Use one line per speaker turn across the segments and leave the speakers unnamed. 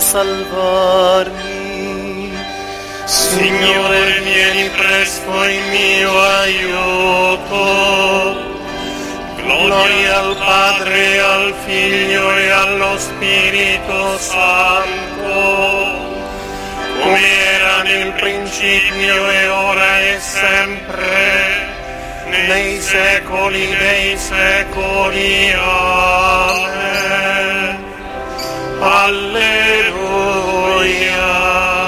salvarmi. Signore, vieni presto in mio aiuto. Gloria al Padre, al Figlio e allo Spirito Santo, come era nel principio e ora e sempre, nei secoli dei secoli. Amen. Alleluia.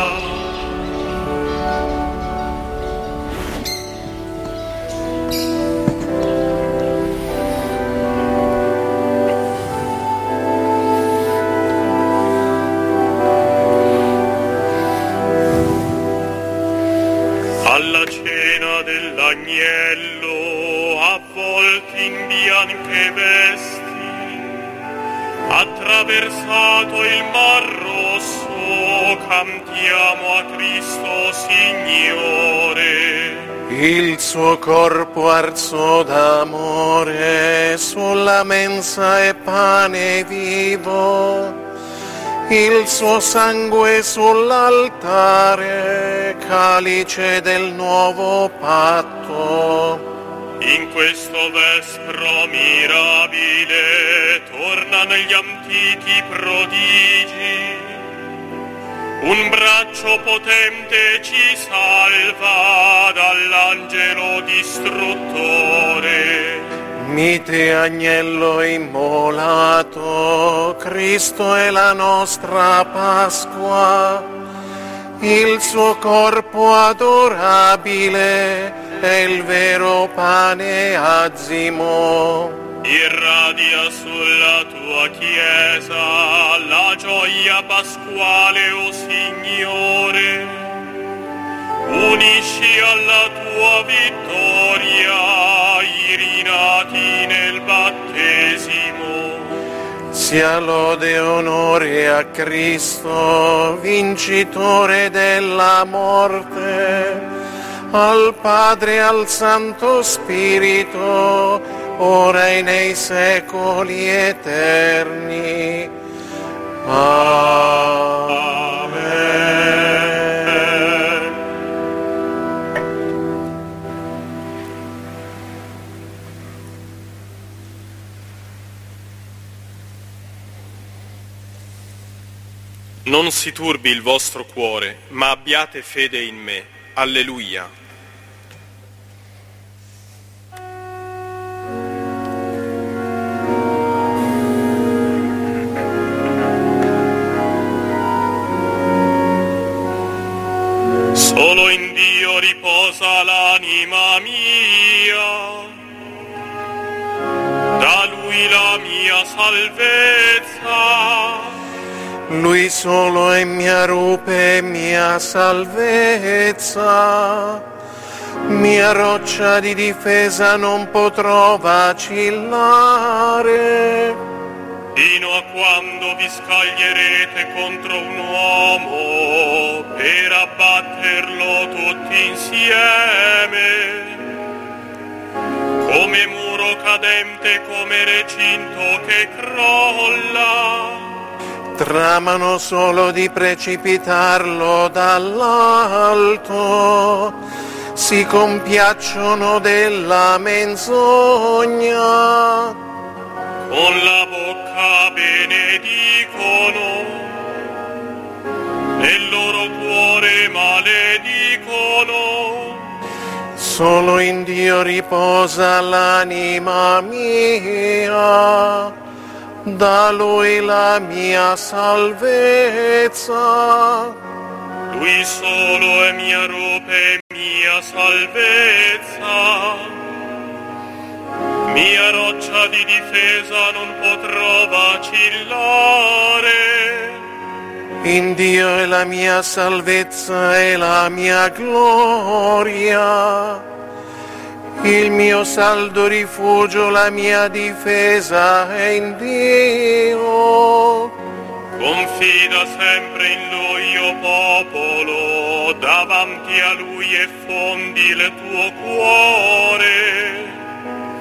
Alla cena dell'agnello, avvolti in bianche vesti, attraversato il Mar Rosso, cantiamo a Cristo Signore. Il suo corpo arso d'amore, sulla mensa è pane vivo, il suo sangue sull'altare, calice del nuovo patto. In questo vespro mirabile tornano gli antichi prodigi. Un braccio potente ci salva dall'angelo distruttore. Mite agnello immolato, Cristo è la nostra Pasqua, il suo corpo adorabile è il vero pane azimo. Irradia sulla tua Chiesa la gioia pasquale, o Signore. Unisci alla tua vittoria i rinati nel battesimo. Sia lode e onore a Cristo, vincitore della morte, al Padre e al Santo Spirito, ora e nei secoli eterni. Amen.
Non si turbi il vostro cuore, ma abbiate fede in me. Alleluia.
Solo in Dio riposa l'anima mia, da Lui la mia salvezza. Lui solo è mia rupe e mia salvezza, mia roccia di difesa, non potrò vacillare. Fino a quando vi scaglierete contro un uomo per abbatterlo tutti insieme, come muro cadente, come recinto che crolla. Tramano solo di precipitarlo dall'alto, si compiacciono della menzogna, con la bocca benedicono, nel loro cuore maledicono. Solo in Dio riposa l'anima mia, da Lui la mia salvezza. Lui solo è mia rupe e mia salvezza, mia roccia di difesa, non potrò vacillare. In Dio è la mia salvezza e la mia gloria, il mio saldo rifugio, la mia difesa è in Dio. Confida sempre in Lui, o popolo, davanti a Lui e fondi il tuo cuore.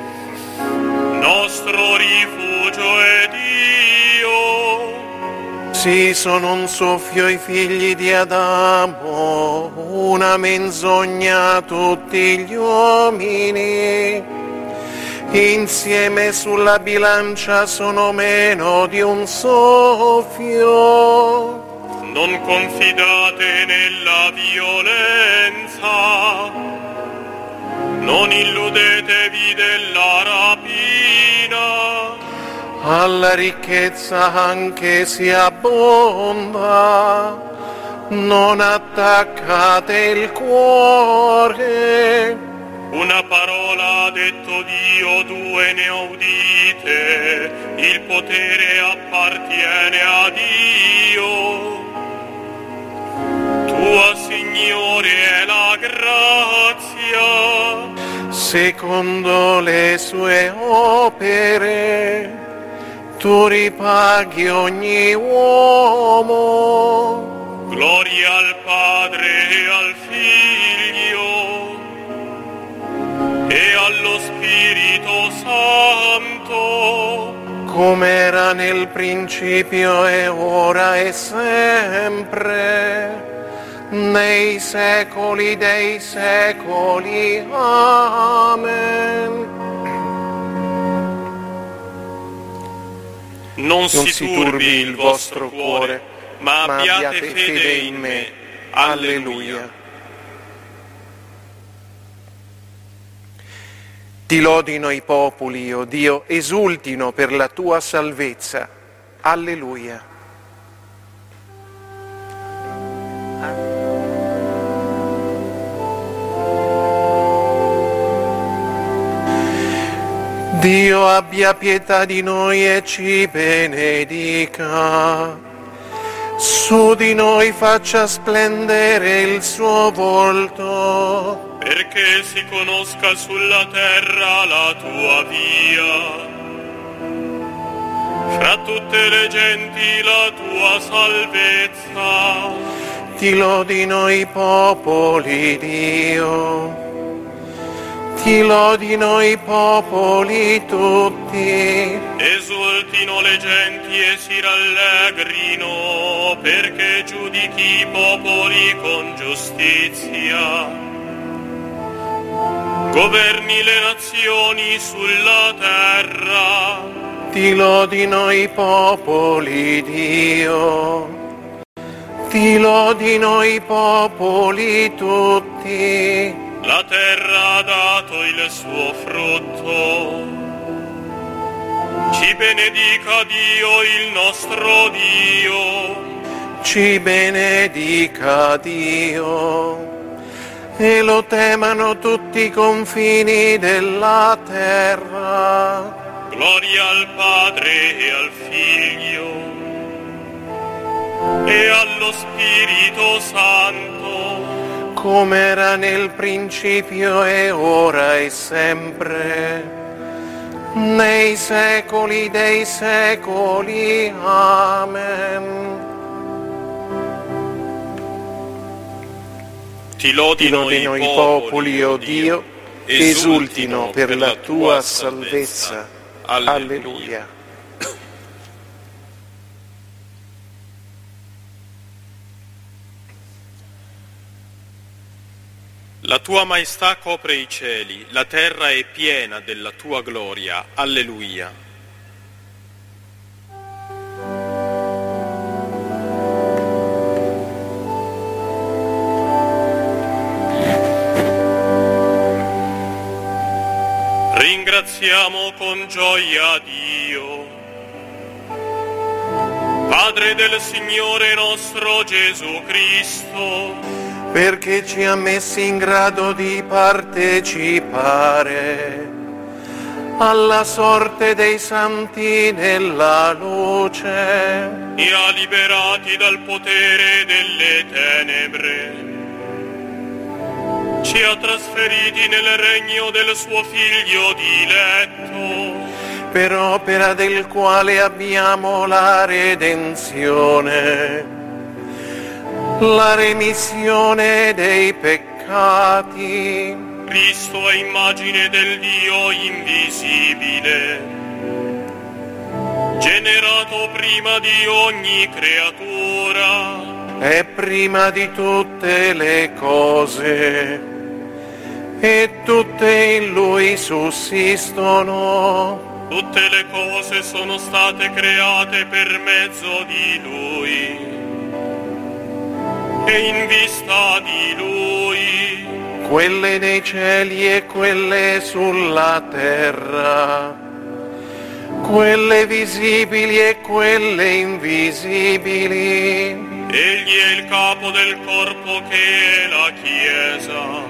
Nostro rifugio è Dio. Sì, sono un soffio i figli di Adamo, una menzogna a tutti gli uomini. Insieme sulla bilancia sono meno di un soffio.
Non confidate nella violenza, non illudetevi della rapina.
Alla ricchezza anche si abbonda, non attaccate il cuore.
Una parola ha detto Dio, due ne udite, il potere appartiene a Dio. Tua, Signore, è la grazia.
Secondo le sue opere, tu ripaghi ogni uomo.
Gloria al Padre e al Figlio e allo Spirito Santo,
come era nel principio e ora e sempre, nei secoli dei secoli. Amen.
Non si turbi il vostro cuore, ma abbiate fede in me. Alleluia.
Ti lodino i popoli, o Dio, esultino per la tua salvezza. Alleluia. Dio abbia pietà di noi e ci benedica. Su di noi faccia splendere il suo volto,
perché si conosca sulla terra la tua via, fra tutte le genti la tua salvezza.
Ti lodino i popoli, Dio, ti lodino i popoli tutti.
Esultino le genti e si rallegrino, perché giudichi i popoli con giustizia. Governi le nazioni sulla terra.
Ti lodino i popoli, Dio, ti lodino i popoli tutti.
La terra ha dato il suo frutto. Ci benedica Dio, il nostro Dio.
Ci benedica Dio e lo temano tutti i confini della terra.
Gloria al Padre e al Figlio e allo Spirito Santo,
come era nel principio e ora e sempre, nei secoli dei secoli. Amen.
Ti lodino
i popoli, o Dio, esultino per la tua salvezza. Alleluia.
La tua maestà copre i cieli, la terra è piena della tua gloria. Alleluia. Ringraziamo con gioia Dio, Padre del Signore nostro Gesù Cristo,
perché ci ha messi in grado di partecipare alla sorte dei santi nella luce
e ha liberati dal potere delle tenebre. Ci ha trasferiti nel regno del suo Figlio diletto,
per opera del quale abbiamo la redenzione, la remissione dei peccati.
Cristo è immagine del Dio invisibile, generato prima di ogni creatura,
e prima di tutte le cose, e tutte in Lui sussistono.
tutte le cose sono state create per mezzo di Lui e in vista di Lui,
quelle nei cieli e quelle sulla terra, quelle visibili e quelle invisibili.
Egli è il capo del corpo che è la Chiesa,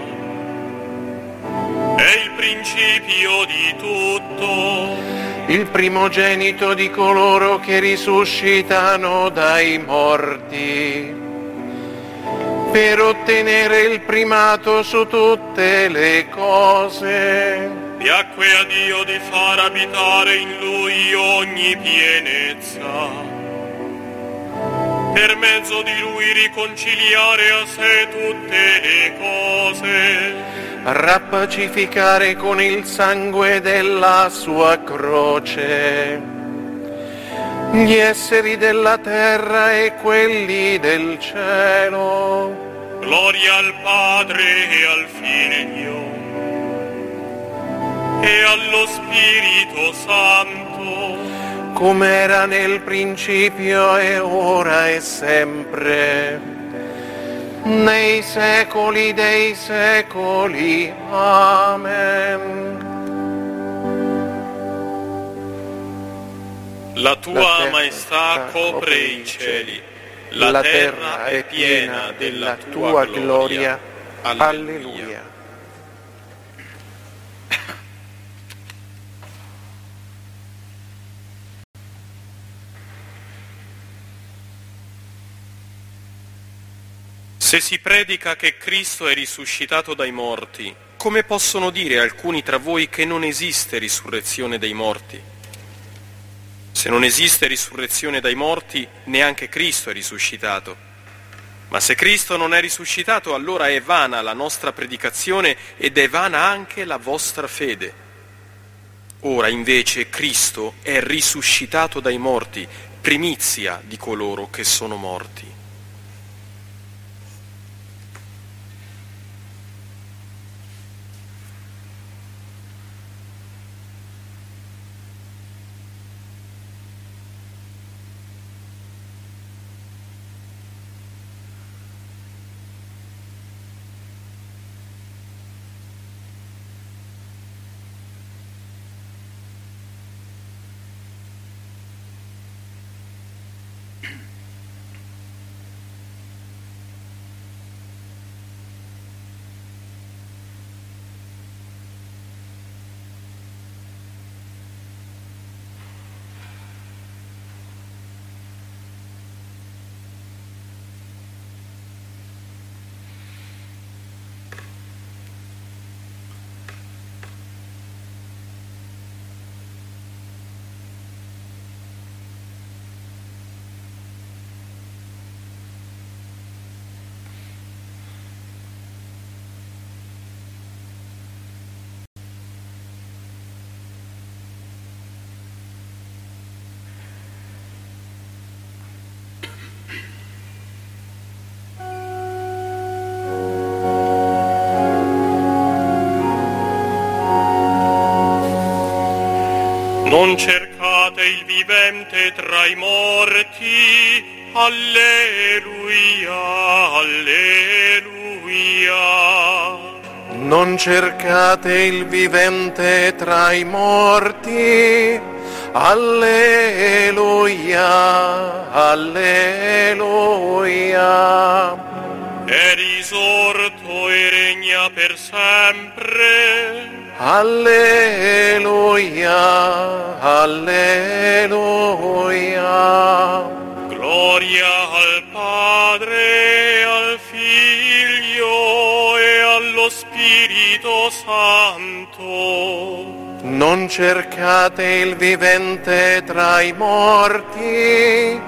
è il principio di tutto,
Il primogenito di coloro che risuscitano dai morti, per ottenere il primato su tutte le cose.
piacque a Dio di far abitare in Lui ogni pienezza, per mezzo di Lui riconciliare a sé tutte le cose,
Rappacificare con il sangue della sua croce gli esseri della terra e quelli del cielo.
gloria al Padre e al Figlio e allo Spirito Santo,
Come era nel principio e ora e sempre, nei secoli dei secoli. Amen.
la tua maestà copre i cieli, la terra è piena della tua gloria.
Alleluia.
Se si predica che Cristo è risuscitato dai morti, come possono dire alcuni tra voi che non esiste risurrezione dei morti? Se non esiste risurrezione dai morti, neanche Cristo è risuscitato. Ma se Cristo non è risuscitato, allora è vana la nostra predicazione ed è vana anche la vostra fede. Ora invece Cristo è risuscitato dai morti, primizia di coloro che sono morti. Non cercate il vivente tra i morti, alleluia, alleluia.
Non cercate il vivente tra i morti, alleluia, alleluia.
È risorto e regna per sempre.
Alleluia, alleluia.
Gloria al Padre, al Figlio e allo Spirito Santo.
Non cercate il vivente tra i morti,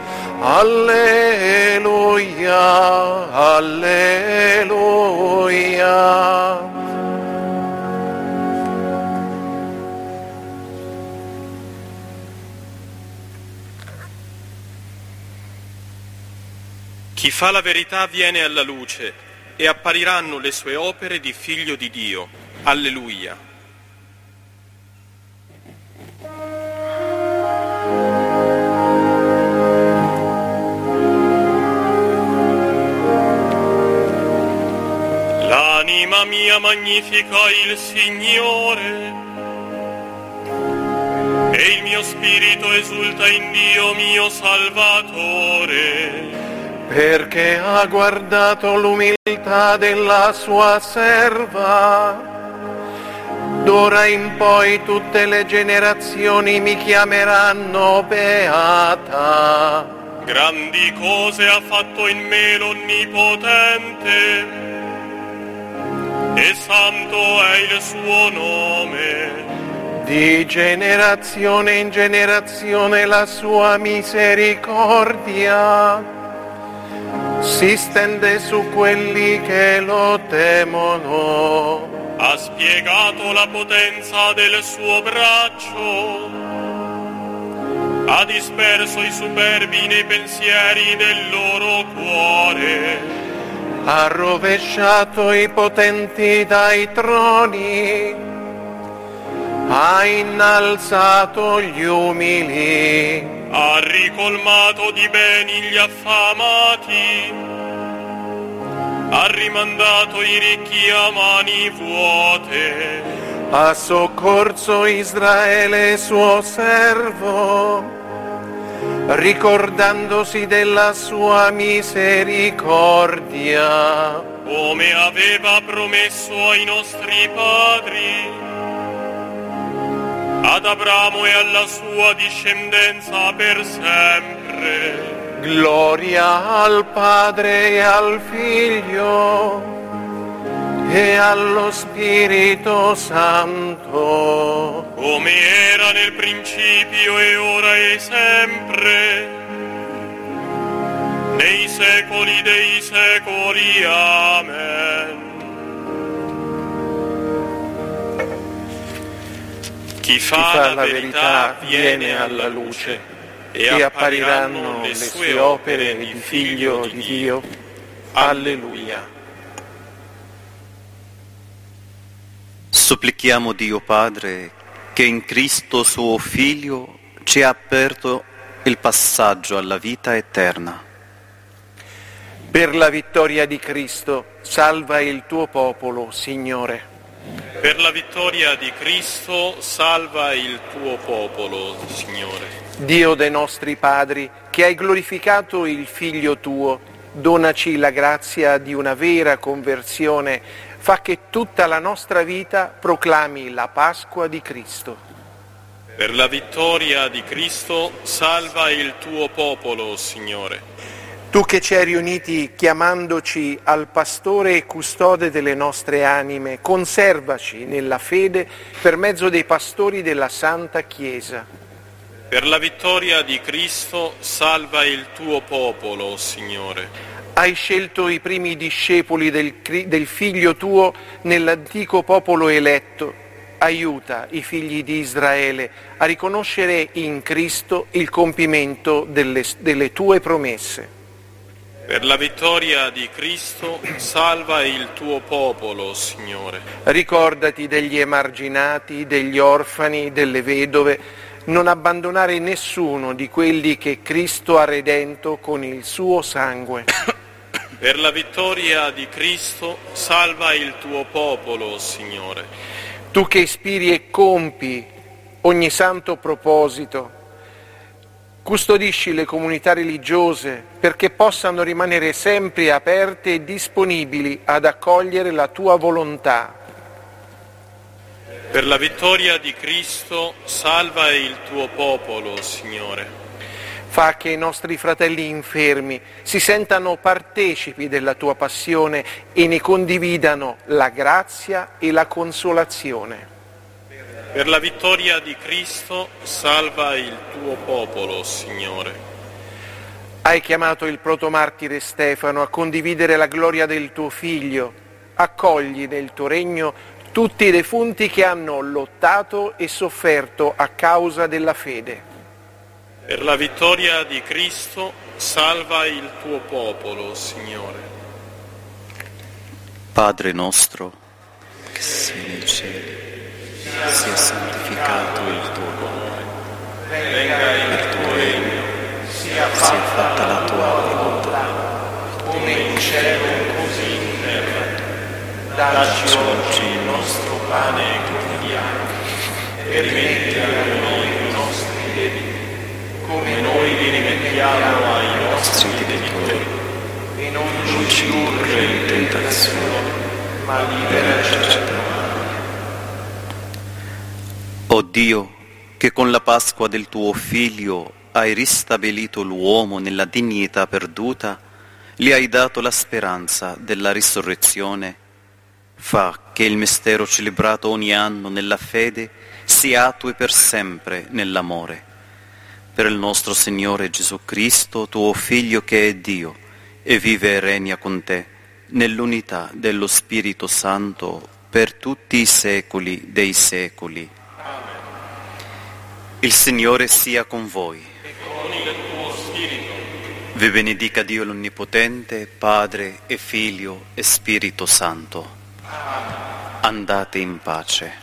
alleluia, alleluia.
Chi fa la verità viene alla luce e appariranno le sue opere di figlio di Dio. Alleluia. L'anima mia magnifica il Signore e il mio spirito esulta in Dio mio Salvatore,
perché ha guardato l'umiltà della sua serva. D'ora in poi tutte le generazioni mi chiameranno beata.
Grandi cose ha fatto in me l'Onnipotente, e santo è il suo nome.
Di generazione in generazione la sua misericordia si stende su quelli che lo temono.
Ha spiegato la potenza del suo braccio, ha disperso i superbi nei pensieri del loro cuore,
Ha rovesciato i potenti dai troni, ha innalzato gli umili,
ha ricolmato di beni gli affamati, ha rimandato i ricchi a mani vuote,
ha soccorso Israele suo servo, ricordandosi della sua misericordia,
come aveva promesso ai nostri padri, ad Abramo e alla sua discendenza per sempre.
Gloria al Padre e al Figlio e allo Spirito Santo,
come era nel principio e ora e sempre, nei secoli dei secoli. Amen. Chi fa la verità viene alla luce e appariranno le sue opere di figlio di Dio. Alleluia.
Supplichiamo Dio Padre che in Cristo suo Figlio ci ha aperto il passaggio alla vita eterna.
per la vittoria di Cristo, salva il tuo popolo, Signore.
Per la vittoria di Cristo, salva il tuo popolo, Signore.
Dio dei nostri padri, che hai glorificato il Figlio tuo, donaci la grazia di una vera conversione, fa che tutta la nostra vita proclami la Pasqua di Cristo.
Per la vittoria di Cristo, salva il tuo popolo, Signore.
Tu che ci hai riuniti chiamandoci al pastore e custode delle nostre anime, conservaci nella fede per mezzo dei pastori della Santa Chiesa.
Per la vittoria di Cristo, salva il tuo popolo, Signore.
Hai scelto i primi discepoli del Figlio tuo nell'antico popolo eletto. Aiuta i figli di Israele a riconoscere in Cristo il compimento delle tue promesse.
Per la vittoria di Cristo, salva il tuo popolo, Signore.
Ricordati degli emarginati, degli orfani, delle vedove, non abbandonare nessuno di quelli che Cristo ha redento con il suo sangue.
Per la vittoria di Cristo, salva il tuo popolo, Signore.
Tu che ispiri e compi ogni santo proposito, custodisci le comunità religiose perché possano rimanere sempre aperte e disponibili ad accogliere la tua volontà.
Per la vittoria di Cristo, salva il tuo popolo, Signore.
Fa che i nostri fratelli infermi si sentano partecipi della tua passione e ne condividano la grazia e la consolazione.
Per la vittoria di Cristo, salva il tuo popolo, Signore.
Hai chiamato il protomartire Stefano a condividere la gloria del tuo Figlio. Accogli nel tuo regno tutti i defunti che hanno lottato e sofferto a causa della fede.
Per la vittoria di Cristo, Salva il tuo popolo, Signore.
Padre nostro, che sei nei cieli, sia santificato il tuo nome.
Venga il tuo regno,
Sia fatta la tua volontà,
come in cielo così in terra. Dacci oggi il nostro pane quotidiano e rimetti a noi i nostri debiti, come noi li rimettiamo ai nostri debitori. E non ci indurre in tentazione, ma liberaci dal male.
O Dio, che con la Pasqua del tuo Figlio hai ristabilito l'uomo nella dignità perduta, gli hai dato la speranza della risurrezione, fa che il mistero celebrato ogni anno nella fede si attui per sempre nell'amore. Per il nostro Signore Gesù Cristo, tuo Figlio che è Dio, e vive e regna con te, nell'unità dello Spirito Santo, per tutti i secoli dei secoli. Il Signore sia con voi. Vi benedica Dio l'Onnipotente, Padre e Figlio e Spirito Santo. Andate in pace.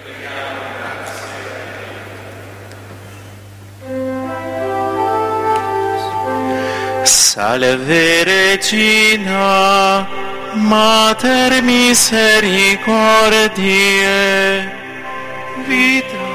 Salve Regina, Mater misericordiae, vita